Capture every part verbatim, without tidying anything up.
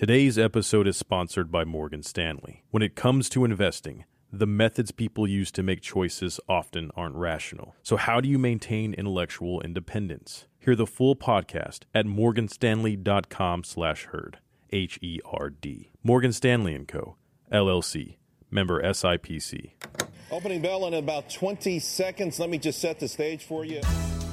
Today's episode is sponsored by Morgan Stanley. When it comes to investing, the methods people use to make choices often aren't rational. So how do you maintain intellectual independence? Hear the full podcast at morganstanley.com slash herd, H E R D. Morgan Stanley and Co., L L C, member S I P C. Opening bell in about twenty seconds. Let me just set the stage for you.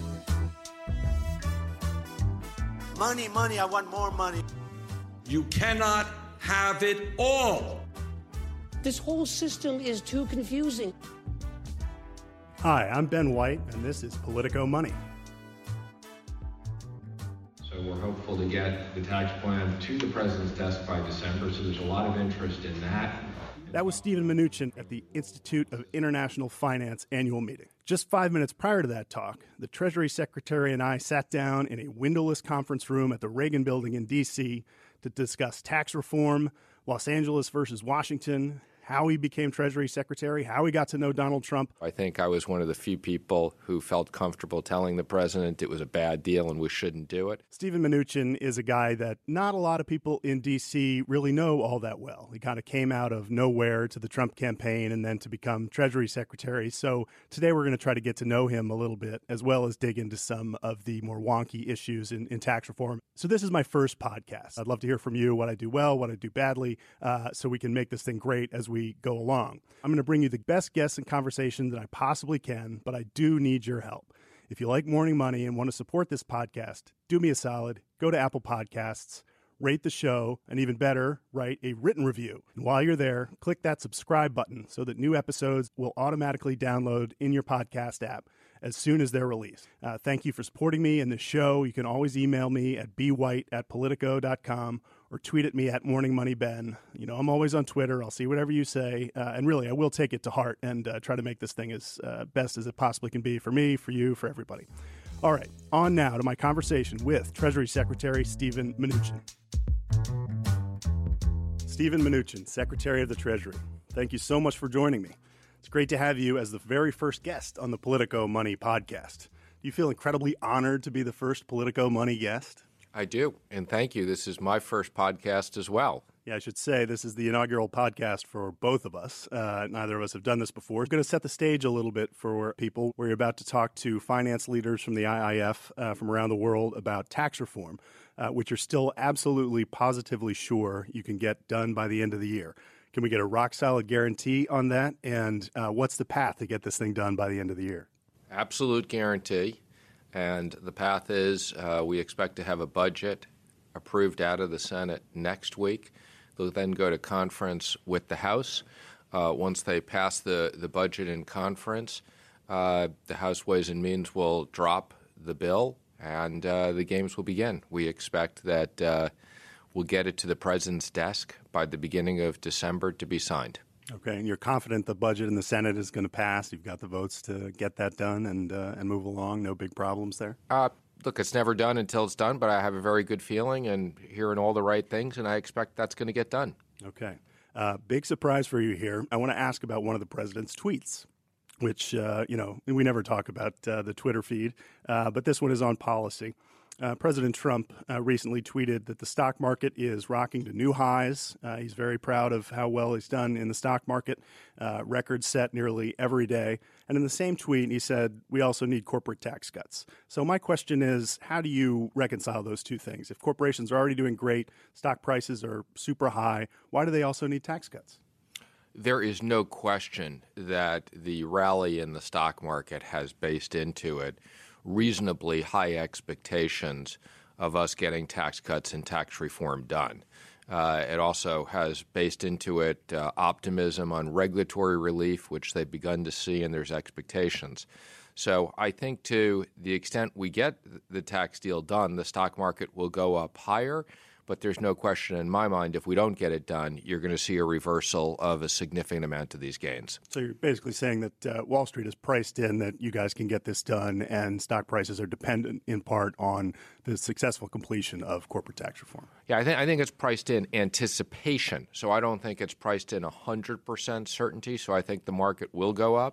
Money, money, I want more money. You cannot have it all. This whole system is too confusing. Hi, I'm Ben White, and this is Politico Money. So we're hopeful to get the tax plan to the president's desk by December, so there's a lot of interest in that. That was Steven Mnuchin at the Institute of International Finance annual meeting. Just five minutes prior to that talk, the Treasury Secretary and I sat down in a windowless conference room at the Reagan Building in D C to discuss tax reform, Los Angeles versus Washington, how he became Treasury Secretary, how he got to know Donald Trump. I think I was one of the few people who felt comfortable telling the president it was a bad deal and we shouldn't do it. Steven Mnuchin is a guy that not a lot of people in D C really know all that well. He kind of came out of nowhere to the Trump campaign and then to become Treasury Secretary. So today we're going to try to get to know him a little bit, as well as dig into some of the more wonky issues in, in tax reform. So this is my first podcast. I'd love to hear from you what I do well, what I do badly, uh, so we can make this thing great as we go along. I'm going to bring you the best guests and conversation that I possibly can, but I do need your help. If you like Morning Money and want to support this podcast, do me a solid. Go to Apple Podcasts, rate the show, and even better, write a written review. And while you're there, click that subscribe button so that new episodes will automatically download in your podcast app as soon as they're released. Uh, thank you for supporting me and the show. You can always email me at b white at politico dot com or tweet at me at morningmoneyben. You know, I'm always on Twitter. I'll see whatever you say. Uh, and really, I will take it to heart and uh, try to make this thing as uh, best as it possibly can be for me, for you, for everybody. All right, on now to my conversation with Treasury Secretary Steven Mnuchin. Steven Mnuchin, Secretary of the Treasury. Thank you so much for joining me. It's great to have you as the very first guest on the Politico Money podcast. Do you feel incredibly honored to be the first Politico Money guest? I do, and thank you. This is my first podcast as well. Yeah, I should say this is the inaugural podcast for both of us. Uh, neither of us have done this before. I'm going to set the stage a little bit for people. We're about to talk to finance leaders from the I I F uh, from around the world about tax reform, uh, which you're still absolutely positively sure you can get done by the end of the year. Can we get a rock-solid guarantee on that? And uh, what's the path to get this thing done by the end of the year? Absolute guarantee. And the path is uh, we expect to have a budget approved out of the Senate next week. They'll then go to conference with the House. Uh, once they pass the, the budget in conference, uh, the House Ways and Means will drop the bill, and uh, the games will begin. We expect that uh, we'll get it to the president's desk by the beginning of December to be signed. Okay, and you're confident the budget in the Senate is going to pass? You've got the votes to get that done and uh, and move along? No big problems there? Uh, look, it's never done until it's done, but I have a very good feeling and hearing all the right things, and I expect that's going to get done. Okay. Uh, big surprise for you here. I want to ask about one of the president's tweets, which, uh, you know, we never talk about uh, the Twitter feed, uh, but this one is on policy. Uh, President Trump uh, recently tweeted that the stock market is rocking to new highs. Uh, he's very proud of how well he's done in the stock market, uh, records set nearly every day. And in the same tweet, he said, we also need corporate tax cuts. So my question is, how do you reconcile those two things? If corporations are already doing great, stock prices are super high, why do they also need tax cuts? There is no question that the rally in the stock market has based into it reasonably high expectations of us getting tax cuts and tax reform done. Uh, it also has based into it uh, optimism on regulatory relief, which they've begun to see, and there's expectations. So I think to the extent we get the tax deal done, the stock market will go up higher. But there's no question in my mind, if we don't get it done, you're going to see a reversal of a significant amount of these gains. So you're basically saying that uh, Wall Street is priced in that you guys can get this done, and stock prices are dependent in part on the successful completion of corporate tax reform. Yeah, I think I think it's priced in anticipation. So I don't think it's priced in one hundred percent certainty. So I think the market will go up.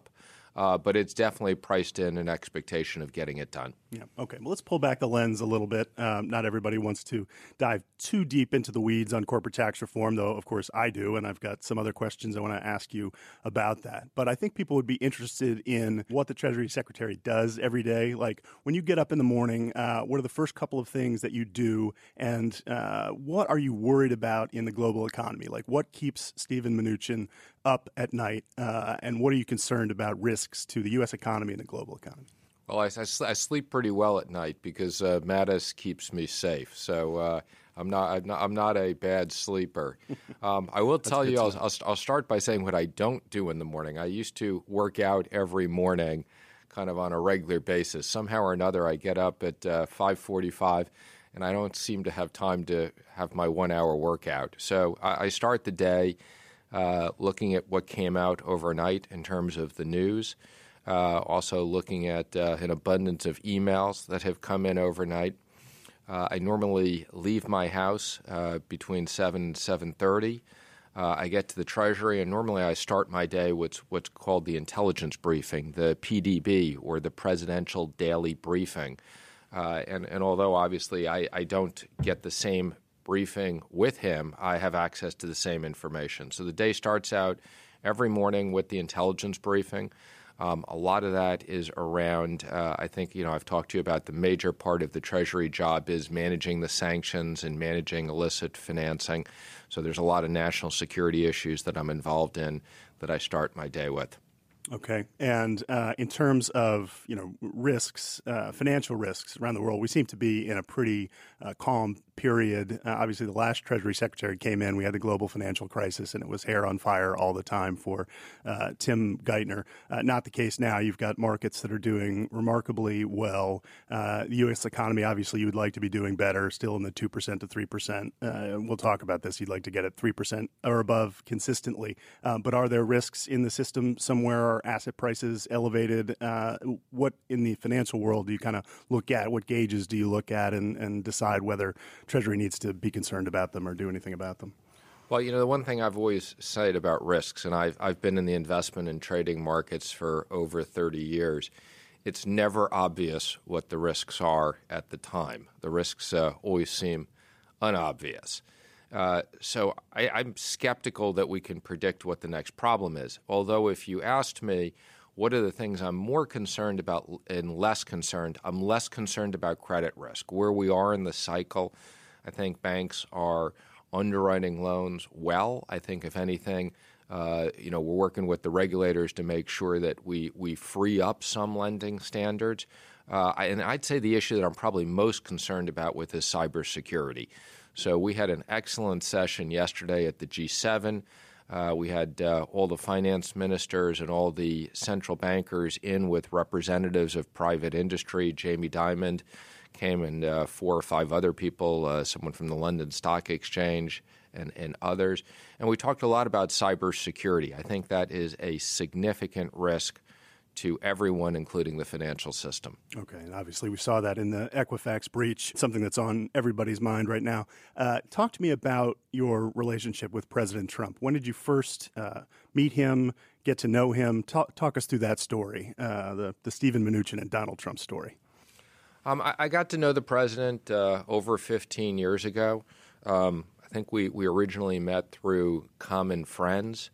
Uh, but it's definitely priced in an expectation of getting it done. Yeah. Okay. Well, let's pull back the lens a little bit. Um, not everybody wants to dive too deep into the weeds on corporate tax reform, though, of course, I do. And I've got some other questions I want to ask you about that. But I think people would be interested in what the Treasury Secretary does every day. Like when you get up in the morning, uh, what are the first couple of things that you do? And uh, what are you worried about in the global economy? Like what keeps Steven Mnuchin up at night? Uh, and what are you concerned about risks to the U S economy and the global economy? Well, I, I, I sleep pretty well at night because uh, Mattis keeps me safe. So uh, I'm not I'm not I'm not a bad sleeper. Um, I will tell you, I'll, I'll I'll start by saying what I don't do in the morning. I used to work out every morning, kind of on a regular basis. Somehow or another, I get up at uh, five forty-five, and I don't seem to have time to have my one-hour workout. So I, I start the day uh, looking at what came out overnight in terms of the news. Uh, also looking at uh, an abundance of emails that have come in overnight. Uh, I normally leave my house uh, between seven and seven thirty. Uh, I get to the Treasury, and normally I start my day with what's called the intelligence briefing, the P D B, or the Presidential Daily Briefing. Uh, and, and although obviously I, I don't get the same briefing with him, I have access to the same information. So the day starts out every morning with the intelligence briefing. Um, a lot of that is around, uh, I think, you know, I've talked to you about the major part of the Treasury job is managing the sanctions and managing illicit financing. So there's a lot of national security issues that I'm involved in that I start my day with. Okay. And uh, in terms of, you know, risks, uh, financial risks around the world, we seem to be in a pretty uh, calm period. Uh, obviously, the last Treasury Secretary came in, we had the global financial crisis, and it was hair on fire all the time for uh, Tim Geithner. Uh, not the case now. You've got markets that are doing remarkably well. Uh, the U S economy, obviously, you would like to be doing better, still in the two percent to three percent. Uh, we'll talk about this. You'd like to get it three percent or above consistently. Uh, but are there risks in the system somewhere? Are asset prices elevated? Uh, what in the financial world do you kind of look at? What gauges do you look at and, and decide whether Treasury needs to be concerned about them or do anything about them? Well, you know, the one thing I've always said about risks, and I've, I've been in the investment and trading markets for over thirty years, it's never obvious what the risks are at the time. The risks uh, always seem unobvious. Uh, so I, I'm skeptical that we can predict what the next problem is. Although if you asked me what are the things I'm more concerned about and less concerned, I'm less concerned about credit risk. Where we are in the cycle, I think banks are underwriting loans well. I think, if anything, uh, you know, we're working with the regulators to make sure that we, we free up some lending standards. Uh, and I'd say the issue that I'm probably most concerned about with is cybersecurity. So we had an excellent session yesterday at the G seven. Uh, we had uh, all the finance ministers and all the central bankers in with representatives of private industry. Jamie Dimon came, and uh, four or five other people, uh, someone from the London Stock Exchange and, and others. And we talked a lot about cybersecurity. I think that is a significant risk to everyone, including the financial system. Okay, and obviously we saw that in the Equifax breach, something that's on everybody's mind right now. Uh, talk to me about your relationship with President Trump. When did you first uh, meet him, get to know him? Talk, talk us through that story, uh, the, the Steven Mnuchin and Donald Trump story. Um, I, I got to know the president uh, over fifteen years ago. Um, I think we, we originally met through common friends.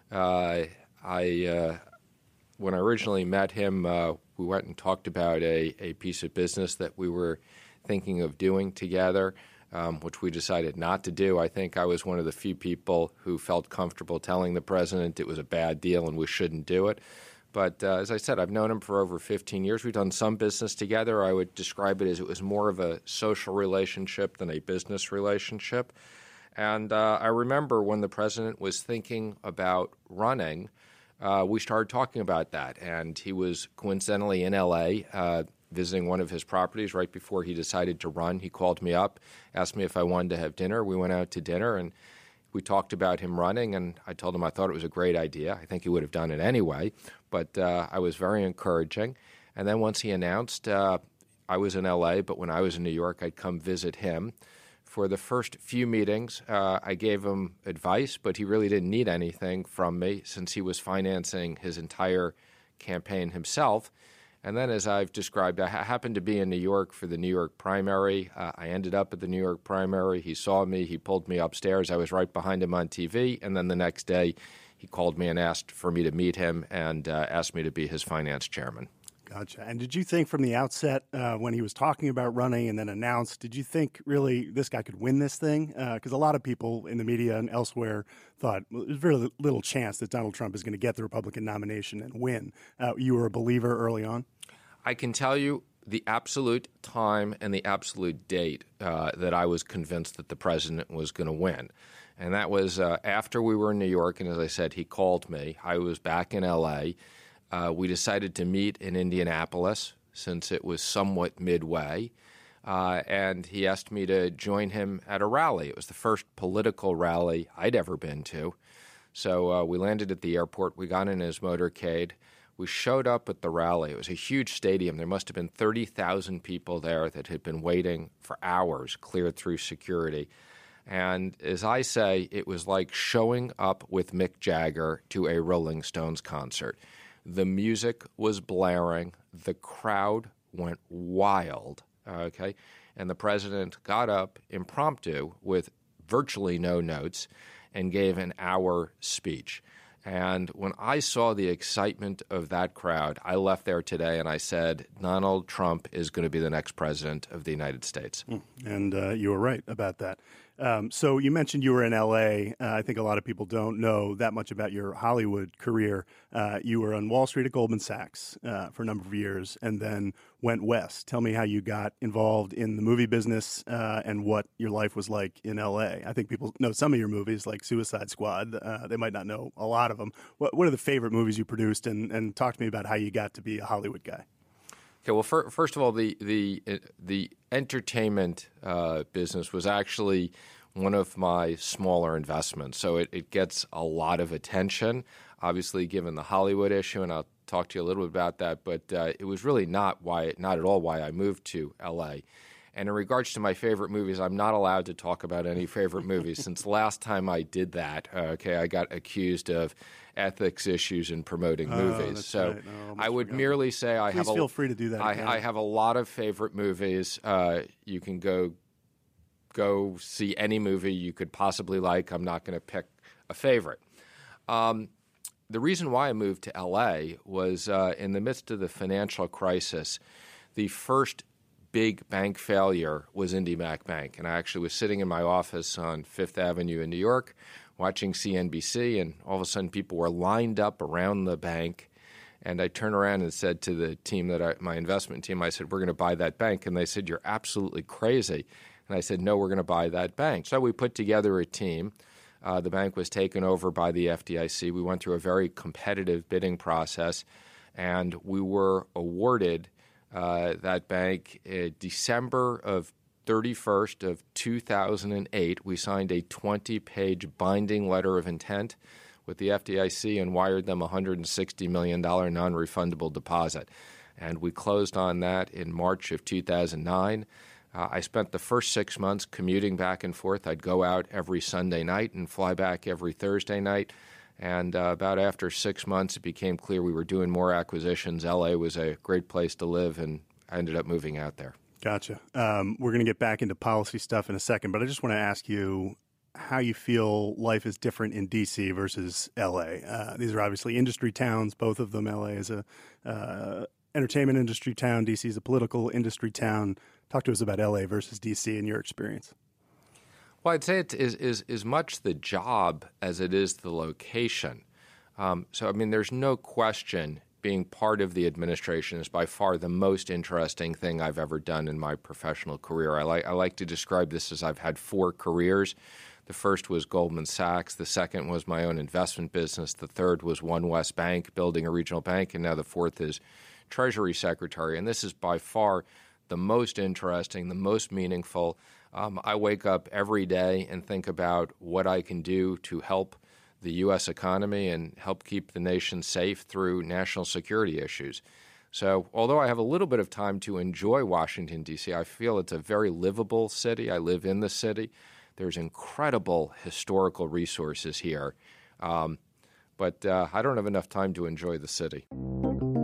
Uh, I... Uh, When I originally met him, uh, we went and talked about a, a piece of business that we were thinking of doing together, um, which we decided not to do. I think I was one of the few people who felt comfortable telling the president it was a bad deal and we shouldn't do it. But uh, as I said, I've known him for over fifteen years. We've done some business together. I would describe it as it was more of a social relationship than a business relationship. And uh, I remember when the president was thinking about running, Uh, we started talking about that, and he was coincidentally in L A uh, visiting one of his properties right before he decided to run. He called me up, asked me if I wanted to have dinner. We went out to dinner, and we talked about him running, and I told him I thought it was a great idea. I think he would have done it anyway, but uh, I was very encouraging. And then once he announced, uh, I was in L A, but when I was in New York, I'd come visit him. For the first few meetings, uh, I gave him advice, but he really didn't need anything from me since he was financing his entire campaign himself. And then, as I've described, I ha- happened to be in New York for the New York primary. Uh, I ended up at the New York primary. He saw me. He pulled me upstairs. I was right behind him on T V. And then the next day, he called me and asked for me to meet him and uh, asked me to be his finance chairman. Gotcha. And did you think from the outset, uh, when he was talking about running and then announced, did you think really this guy could win this thing? Because uh, a lot of people in the media and elsewhere thought well, there's very little chance that Donald Trump is going to get the Republican nomination and win. Uh, you were a believer early on? I can tell you the absolute time and the absolute date uh, that I was convinced that the president was going to win. And that was uh, after we were in New York. And as I said, he called me. I was back in L A. Uh, we decided to meet in Indianapolis since it was somewhat midway. Uh, and he asked me to join him at a rally. It was the first political rally I'd ever been to. So uh, we landed at the airport. We got in his motorcade. We showed up at the rally. It was a huge stadium. There must have been thirty thousand people there that had been waiting for hours, cleared through security. And as I say, it was like showing up with Mick Jagger to a Rolling Stones concert. The music was blaring. The crowd went wild, okay? And the president got up impromptu with virtually no notes and gave an hour speech. And when I saw the excitement of that crowd, I left there today and I said, Donald Trump is going to be the next president of the United States. And uh, you were right about that. Um, so you mentioned you were in L A. Uh, I think a lot of people don't know that much about your Hollywood career. Uh, you were on Wall Street at Goldman Sachs uh, for a number of years and then went west. Tell me how you got involved in the movie business uh, and what your life was like in L A. I think people know some of your movies, like Suicide Squad. Uh, they might not know a lot of them. What, what are the favorite movies you produced? And, and talk to me about how you got to be a Hollywood guy. Okay, well, for, first of all, the the the entertainment uh, business was actually one of my smaller investments, so it, it gets a lot of attention, obviously, given the Hollywood issue, and I'll talk to you a little bit about that. But uh, it was really not why, not at all, why I moved to L A. And in regards to my favorite movies, I'm not allowed to talk about any favorite movies. Since last time I did that, uh, okay, I got accused of ethics issues in promoting oh, movies. So right. no, I would forgotten. merely say I Please have a, feel free to do that. I, I have a lot of favorite movies. Uh, you can go go see any movie you could possibly like. I'm not going to pick a favorite. Um, the reason why I moved to L A was uh, in the midst of the financial crisis, the first big bank failure was IndyMac Bank. And I actually was sitting in my office on Fifth Avenue in New York watching C N B C, and all of a sudden people were lined up around the bank. And I turned around and said to the team, that I, my investment team, I said, we're going to buy that bank. And they said, you're absolutely crazy. And I said, no, we're going to buy that bank. So we put together a team. Uh, the bank was taken over by the F D I C. We went through a very competitive bidding process, and we were awarded uh, that bank in December of thirty-first of two thousand eight. We signed a twenty-page binding letter of intent with the F D I C and wired them a one hundred sixty million dollars non-refundable deposit. And we closed on that in March of two thousand nine. Uh, I spent the first six months commuting back and forth. I'd go out every Sunday night and fly back every Thursday night. And uh, about after six months, it became clear we were doing more acquisitions. L A was a great place to live, and I ended up moving out there. Gotcha. Um, we're going to get back into policy stuff in a second, but I just want to ask you how you feel life is different in D C versus L A. Uh, these are obviously industry towns, both of them. L A is a uh, entertainment industry town. D C is a political industry town. Talk to us about L A versus D C in your experience. Well, I'd say it is, is, is much the job as it is the location. Um, so, I mean, there's no question being part of the administration is by far the most interesting thing I've ever done in my professional career. I like I like to describe this as I've had four careers. The first was Goldman Sachs. The second was my own investment business. The third was One West Bank, building a regional bank. And now the fourth is Treasury Secretary. And this is by far the most interesting, the most meaningful. Um, I wake up every day and think about what I can do to help the U S economy and help keep the nation safe through national security issues. So although I have a little bit of time to enjoy Washington, D C, I feel it's a very livable city. I live in the city. There's incredible historical resources here. Um, but uh, I don't have enough time to enjoy the city.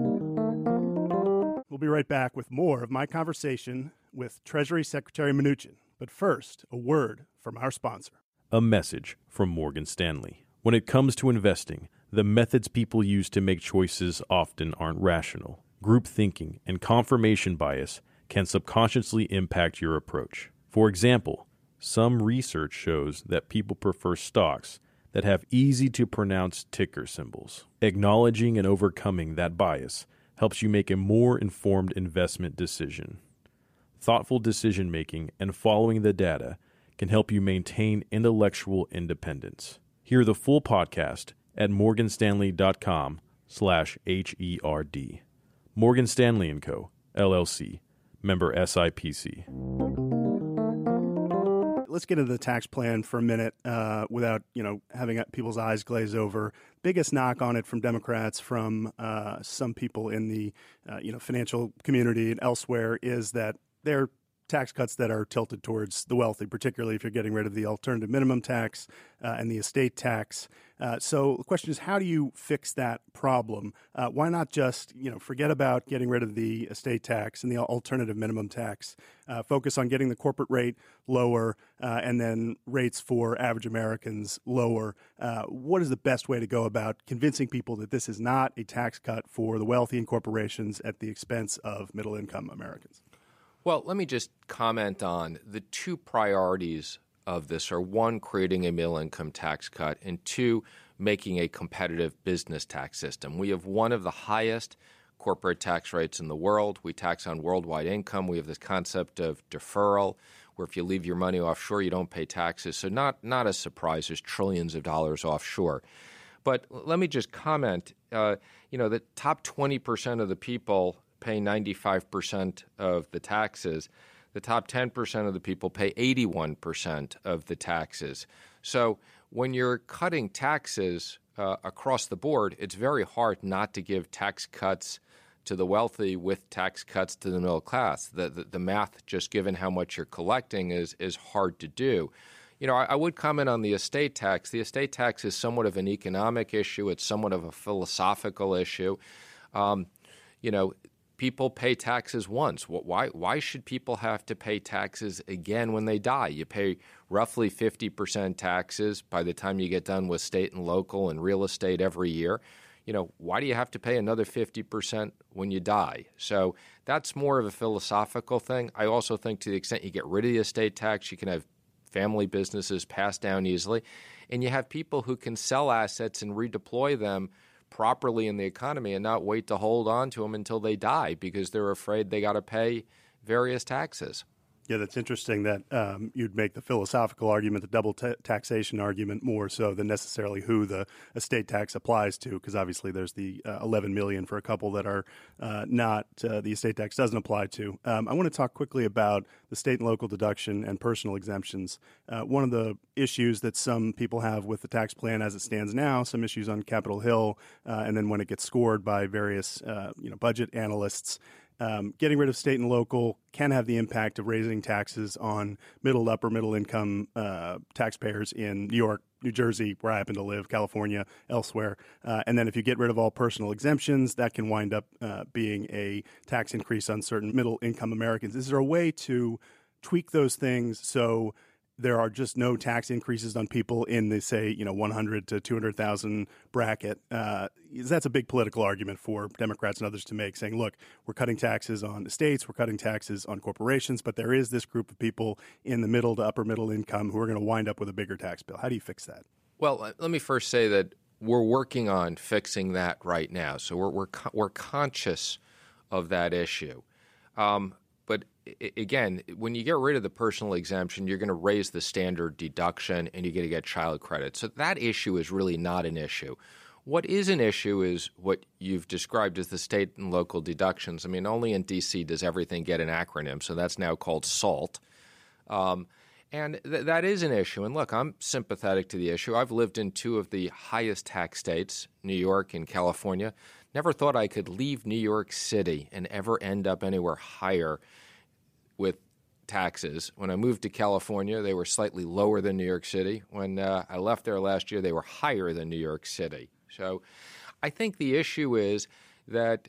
be right back with more of my conversation with Treasury Secretary Mnuchin. But first, a word from our sponsor. A message from Morgan Stanley. When it comes to investing, the methods people use to make choices often aren't rational. Group thinking and confirmation bias can subconsciously impact your approach. For example, some research shows that people prefer stocks that have easy-to-pronounce ticker symbols. Acknowledging and overcoming that bias helps you make a more informed investment decision. Thoughtful decision-making and following the data can help you maintain intellectual independence. Hear the full podcast at morganstanley.com slash H-E-R-D. Morgan Stanley and Co., L L C, member S I P C. Let's get into the tax plan for a minute uh, without, you know, having people's eyes glaze over. Biggest knock on it from Democrats, from uh, some people in the, uh, you know, financial community and elsewhere is that they're tax cuts that are tilted towards the wealthy, particularly if you're getting rid of the alternative minimum tax uh, and the estate tax. Uh, so the question is, how do you fix that problem? Uh, why not just, you know, forget about getting rid of the estate tax and the alternative minimum tax, uh, focus on getting the corporate rate lower uh, and then rates for average Americans lower? Uh, what is the best way to go about convincing people that this is not a tax cut for the wealthy and corporations at the expense of middle-income Americans? Well, let me just comment on the two priorities of this are, one, creating a middle-income tax cut, and two, making a competitive business tax system. We have one of the highest corporate tax rates in the world. We tax on worldwide income. We have this concept of deferral, where if you leave your money offshore, you don't pay taxes. So not, not a surprise. There's trillions of dollars offshore. But let me just comment, uh, you know, the top twenty percent of the people pay ninety-five percent of the taxes. The top ten percent of the people pay eighty-one percent of the taxes. So when you're cutting taxes uh, across the board, it's very hard not to give tax cuts to the wealthy with tax cuts to the middle class. The, the, the math, just given how much you're collecting, is, is hard to do. You know, I, I would comment on the estate tax. The estate tax is somewhat of an economic issue. It's somewhat of a philosophical issue. Um, you know, people pay taxes once. Why, why should people have to pay taxes again when they die? You pay roughly fifty percent taxes by the time you get done with state and local and real estate every year. You know, why do you have to pay another fifty percent when you die? So that's more of a philosophical thing. I also think to the extent you get rid of the estate tax, you can have family businesses passed down easily, and you have people who can sell assets and redeploy them properly in the economy and not wait to hold on to them until they die because they're afraid they got to pay various taxes. Yeah, that's interesting that um, you'd make the philosophical argument, the double ta- taxation argument, more so than necessarily who the estate tax applies to, because obviously there's the uh, eleven million for a couple that are uh, not uh, the estate tax doesn't apply to. Um, I want to talk quickly about the state and local deduction and personal exemptions. Uh, one of the issues that some people have with the tax plan as it stands now, some issues on Capitol Hill, uh, and then when it gets scored by various uh, you know budget analysts. Um, getting rid of state and local can have the impact of raising taxes on middle, upper middle income uh, taxpayers in New York, New Jersey, where I happen to live, California, elsewhere. Uh, and then if you get rid of all personal exemptions, that can wind up uh, being a tax increase on certain middle income Americans. Is there a way to tweak those things so there are just no tax increases on people in the, say, you know, one hundred to two hundred thousand bracket? Uh, that's a big political argument for Democrats and others to make, saying, look, we're cutting taxes on estates, we're cutting taxes on corporations, but there is this group of people in the middle to upper middle income who are going to wind up with a bigger tax bill. How do you fix that? Well, let me first say that we're working on fixing that right now. So we're we're, we're conscious of that issue. Um, But again, when you get rid of the personal exemption, you're going to raise the standard deduction and you're going to get child credit. So that issue is really not an issue. What is an issue is what you've described as the state and local deductions. I mean, only in D C does everything get an acronym, so that's now called SALT. Um, and th- that is an issue. And look, I'm sympathetic to the issue. I've lived in two of the highest tax states, New York and California. Never thought I could leave New York City and ever end up anywhere higher with taxes. When I moved to California, they were slightly lower than New York City. When uh, I left there last year, they were higher than New York City. So I think the issue is that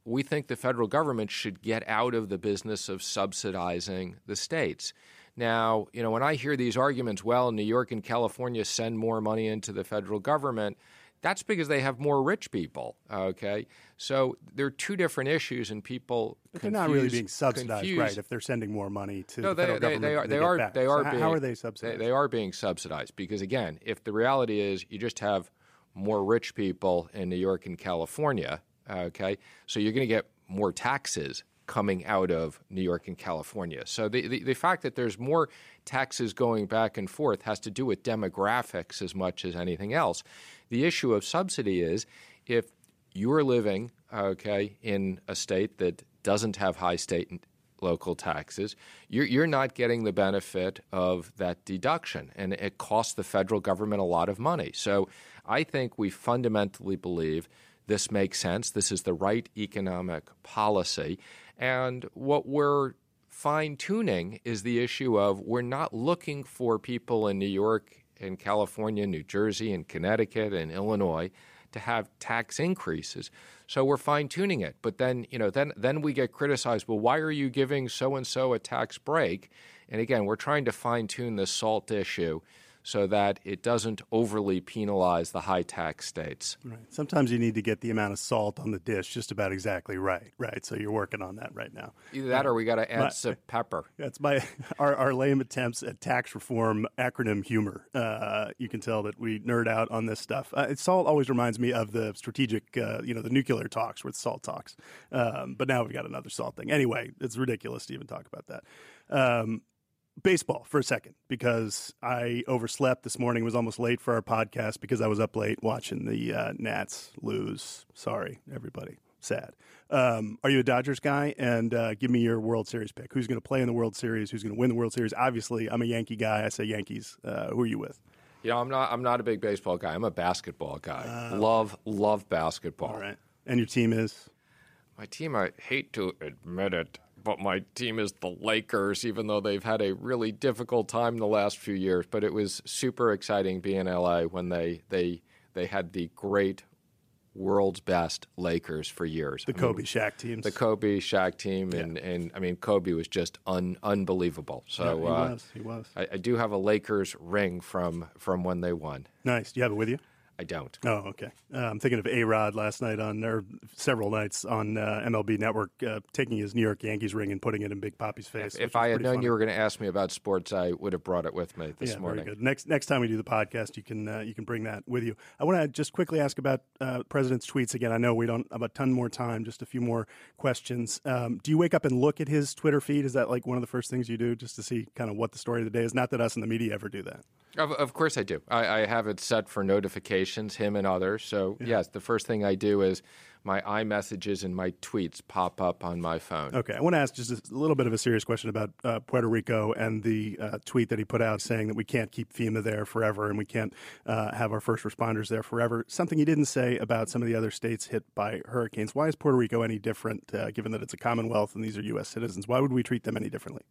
we think the federal government should get out of the business of subsidizing the states. Now, you know, when I hear these arguments, well, New York and California send more money into the federal government, that's because they have more rich people, okay? So there are two different issues, and people But confuse, they're not really being subsidized, confuse. right, if they're sending more money to no, the federal they, government. they, they are, than they get are, back. they are So being, how are they subsidized? They, they are being subsidized because, again, if the reality is you just have more rich people in New York and California, okay, so you're going to get more taxes coming out of New York and California. So the, the, the fact that there's more taxes going back and forth has to do with demographics as much as anything else. The issue of subsidy is if you're living, okay, in a state that doesn't have high state and local taxes, you're, you're not getting the benefit of that deduction, and it costs the federal government a lot of money. So I think we fundamentally believe this makes sense. This is the right economic policy. And what we're fine-tuning is the issue of we're not looking for people in New York and California, New Jersey and Connecticut and Illinois to have tax increases. So we're fine-tuning it. But then, you know, then then we get criticized, well, why are you giving so-and-so a tax break? And again, we're trying to fine-tune the SALT issue so that it doesn't overly penalize the high-tax states. Right. Sometimes you need to get the amount of salt on the dish just about exactly right, right? So you're working on that right now. Either that or we got to add My- some pepper. That's my our, our lame attempts at tax reform acronym humor. Uh, you can tell that we nerd out on this stuff. Uh, SALT always reminds me of the strategic, uh, you know, the nuclear talks with SALT talks. Um, but now we've got another SALT thing. Anyway, it's ridiculous to even talk about that. Um, Baseball for a second, because I overslept this morning, was almost late for our podcast because I was up late watching the uh, Nats lose. Sorry, everybody. Sad. Um, are you a Dodgers guy? And uh, give me your World Series pick. Who's going to play in the World Series? Who's going to win the World Series? Obviously, I'm a Yankee guy. I say Yankees. Uh, who are you with? You know, I'm not I'm not a big baseball guy. I'm a basketball guy. Uh, love, love basketball. All right. And your team is? My team, I hate to admit it, but my team is the Lakers, even though they've had a really difficult time the last few years. But it was super exciting being in L A when they they they had the great world's best Lakers for years. The I Kobe mean, Shaq teams. The Kobe Shaq team, and, Yeah. and I mean Kobe was just un, unbelievable. So Yeah, he uh, was. He was. I, I do have a Lakers ring from from when they won. Nice. Do you have it with you? I don't. Oh, okay. Uh, I'm thinking of A-Rod last night on, or several nights on uh, M L B Network, uh, taking his New York Yankees ring and putting it in Big Papi's face. If, if I had known you were going to ask me about sports, I would have brought it with me this yeah, morning. Very good. Next next time we do the podcast, you can uh, you can bring that with you. I want to just quickly ask about uh, President's tweets again. I know we don't have a ton more time, just a few more questions. Um, do you wake up and look at his Twitter feed? Is that like one of the first things you do, just to see kind of what the story of the day is? Not that us in the media ever do that. Of, of course I do. I, I have it set for notifications, him and others. So, yeah. yes, the first thing I do is my iMessages and my tweets pop up on my phone. Okay. I want to ask just a little bit of a serious question about uh, Puerto Rico and the uh, tweet that he put out saying that we can't keep FEMA there forever and we can't uh, have our first responders there forever. Something he didn't say about some of the other states hit by hurricanes. Why is Puerto Rico any different, uh, given that it's a Commonwealth and these are U S citizens? Why would we treat them any differently?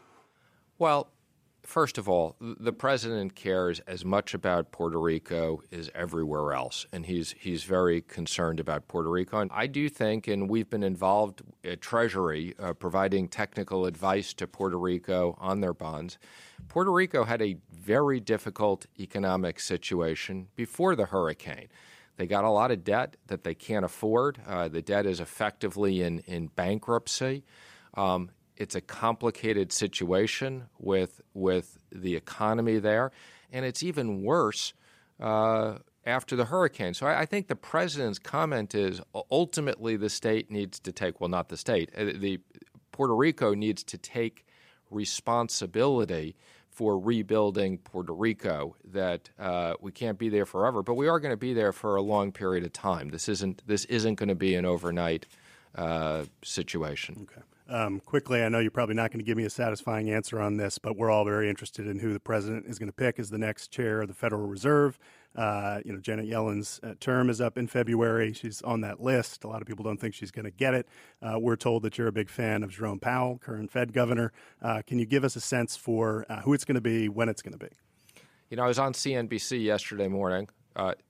Well, first of all, the president cares as much about Puerto Rico as everywhere else, and he's he's very concerned about Puerto Rico. And I do think, and we've been involved at Treasury uh, providing technical advice to Puerto Rico on their bonds. Puerto Rico had a very difficult economic situation before the hurricane. They got a lot of debt that they can't afford. Uh, the debt is effectively in, in bankruptcy. Um, It's a complicated situation with with the economy there, and it's even worse uh, after the hurricane. So I, I think the president's comment is ultimately the state needs to take, well, not the state, the Puerto Rico needs to take responsibility for rebuilding Puerto Rico, that uh, we can't be there forever, but we are going to be there for a long period of time. This isn't this isn't going to be an overnight uh, situation. Okay. Um, quickly, I know you're probably not going to give me a satisfying answer on this, but we're all very interested in who the president is going to pick as the next chair of the Federal Reserve. Uh, you know, Janet Yellen's uh, term is up in February. She's on that list. A lot of people don't think she's going to get it. Uh, we're told that you're a big fan of Jerome Powell, current Fed governor. Uh, can you give us a sense for uh, who it's going to be, when it's going to be? You know, I was on C N B C yesterday morning. Uh,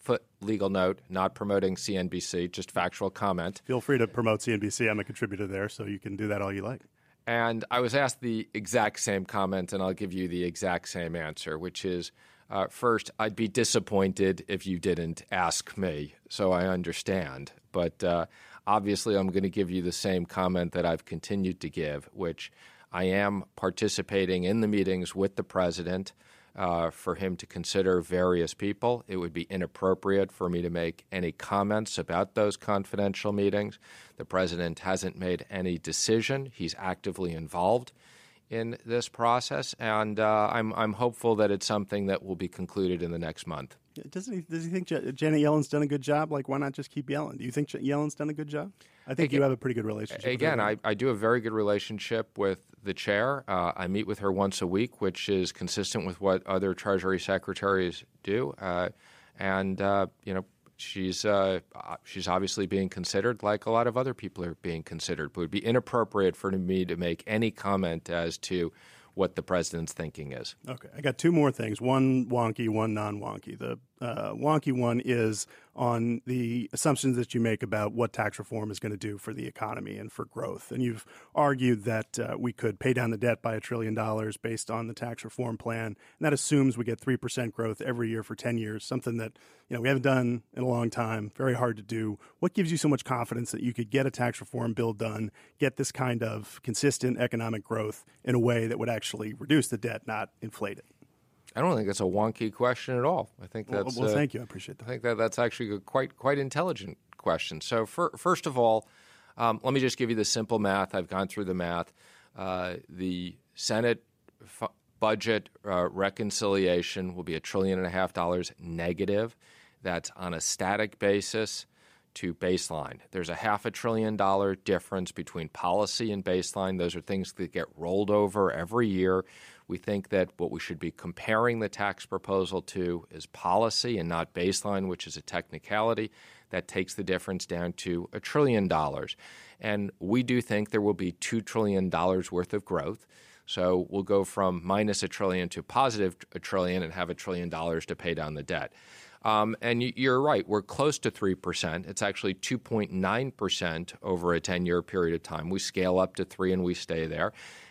foot legal note, not promoting C N B C, just factual comment. Feel free to promote C N B C. I'm a contributor there, so you can do that all you like. And I was asked the exact same comment, and I'll give you the exact same answer, which is, uh, first, I'd be disappointed if you didn't ask me, so I understand. But uh, obviously, I'm going to give you the same comment that I've continued to give, which I am participating in the meetings with the president uh, for him to consider various people. It would be inappropriate for me to make any comments about those confidential meetings. The president hasn't made any decision. He's actively involved in this process, and uh, I'm I'm hopeful that it's something that will be concluded in the next month. Doesn't he? Does he think Je- Janet Yellen's done a good job? Like, why not just keep yelling? Do you think Yellen's done a good job? I think again, you have a pretty good relationship. Again, with her. I, I do a very good relationship with the chair. Uh, I meet with her once a week, which is consistent with what other Treasury secretaries do, uh, and uh, you know. She's uh, she's obviously being considered like a lot of other people are being considered. But it would be inappropriate for me to make any comment as to what the president's thinking is. Okay. I got two more things, one wonky, one non-wonky. The uh, wonky one is on the assumptions that you make about what tax reform is going to do for the economy and for growth. And you've argued that uh, we could pay down the debt by a trillion dollars based on the tax reform plan. And that assumes we get three percent growth every year for ten years, something that you know we haven't done in a long time, very hard to do. What gives you so much confidence that you could get a tax reform bill done, get this kind of consistent economic growth in a way that would actually reduce the debt, not inflate it? I don't think that's a wonky question at all. I think that's well. well uh, thank you. I appreciate that. I think that that's actually a quite quite intelligent question. So, for, first of all, um, let me just give you the simple math. I've gone through the math. Uh, the Senate f- budget uh, reconciliation will be a trillion and a half dollars negative. That's on a static basis to baseline. There's a half a trillion dollar difference between policy and baseline. Those are things that get rolled over every year. We think that what we should be comparing the tax proposal to is policy and not baseline, which is a technicality. That takes the difference down to a trillion dollars. And we do think there will be two trillion dollars worth of growth. So we'll go from minus a trillion to positive a trillion and have a trillion dollars to pay down the debt. Um, and you're right, we're close to three percent. It's actually two point nine percent over a ten-year period of time. We scale up to three and we stay there.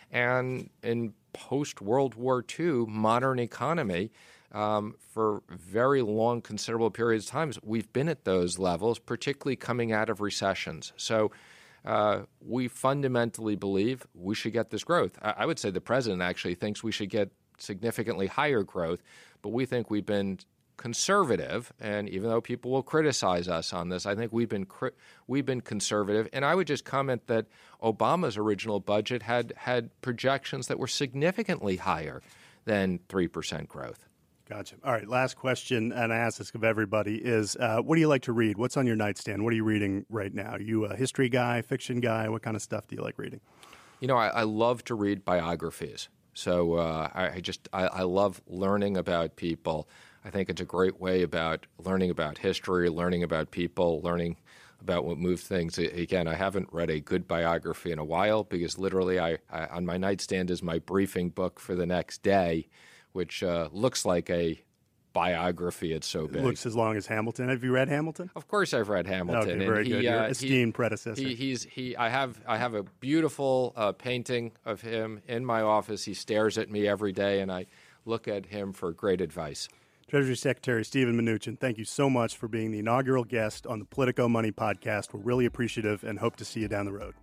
And in post-World War Two modern economy, um, for very long, considerable periods of time, we've been at those levels, particularly coming out of recessions. So uh, we fundamentally believe we should get this growth. I, I would say the president actually thinks we should get significantly higher growth, but we think we've been conservative, and even though people will criticize us on this, I think we've been cri- we've been conservative. And I would just comment that Obama's original budget had had projections that were significantly higher than three percent growth. Gotcha. All right, last question, and I ask this of everybody, is uh, what do you like to read? What's on your nightstand? What are you reading right now? Are you a history guy, fiction guy? What kind of stuff do you like reading? You know, I, I love to read biographies. So uh, I, I just I, I love learning about people. I think it's a great way about learning about history, learning about people, learning about what moved things. Again, I haven't read a good biography in a while because literally I, I on my nightstand is my briefing book for the next day, which uh, looks like a biography. It's so big. It looks as long as Hamilton. Have you read Hamilton? Of course I've read Hamilton. Okay, very and good. He, Your uh, esteemed he, predecessor. He, he's, he, I, have, I have a beautiful uh, painting of him in my office. He stares at me every day, and I look at him for great advice. Treasury Secretary Steven Mnuchin, thank you so much for being the inaugural guest on the Politico Money podcast. We're really appreciative and hope to see you down the road.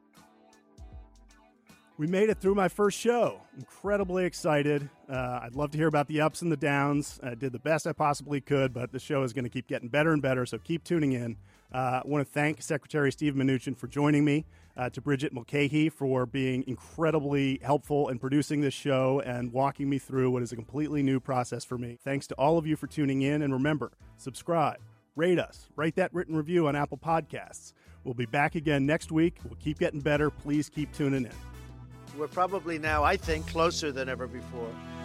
We made it through my first show. Incredibly excited. Uh, I'd love to hear about the ups and the downs. I did the best I possibly could, but the show is going to keep getting better and better, so keep tuning in. Uh, I want to thank Secretary Steven Mnuchin for joining me, uh, to Bridget Mulcahy for being incredibly helpful in producing this show and walking me through what is a completely new process for me. Thanks to all of you for tuning in, and remember, subscribe, rate us, write that written review on Apple Podcasts. We'll be back again next week. We'll keep getting better. Please keep tuning in. We're probably now, I think, closer than ever before.